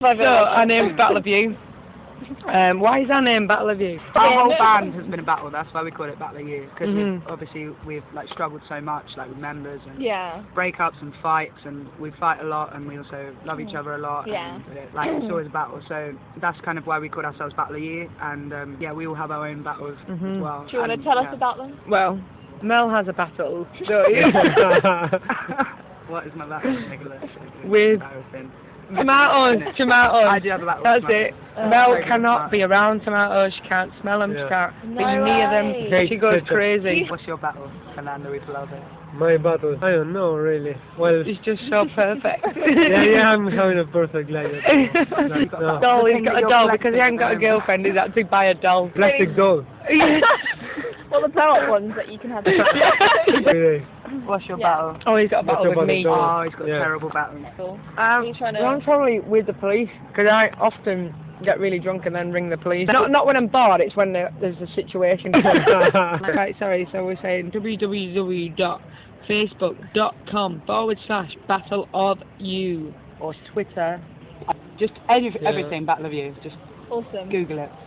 So our name's Battle of You. Why is our name Battle of You? Our whole band has been a battle. That's why we call it Battle of You. Because we've like struggled so much, like with members and breakups and fights, and we fight a lot, and we also love each other a lot. Yeah. And, it's always a battle. So that's kind of why we called ourselves Battle of You. And we all have our own battles as well. Do you want to tell us about them? Well, Mel has a battle, don't you? What is my battle, Nicholas? With tomatoes. I do have a battle. That's it. Mel cannot be around tomatoes. She can't smell them. She can't be near them. She goes crazy. What's your battle, Fernando Ipolave? My battle? I don't know really. Well, it's just so perfect. I'm having a perfect life. Doll, he's got a doll because he hasn't got a girlfriend. He's had to buy a doll. Plastic doll. Well, the blow-up ones that you can have. What's your battle? Oh, he's got a battle with me. Oh, he's got a terrible battle. I'm probably with the police because I often get really drunk and then ring the police. Not when I'm bored, it's when there's a situation. Right, sorry, so we're saying www.facebook.com/Battle of You or Twitter. Just everything Battle of You. Just awesome. Google it.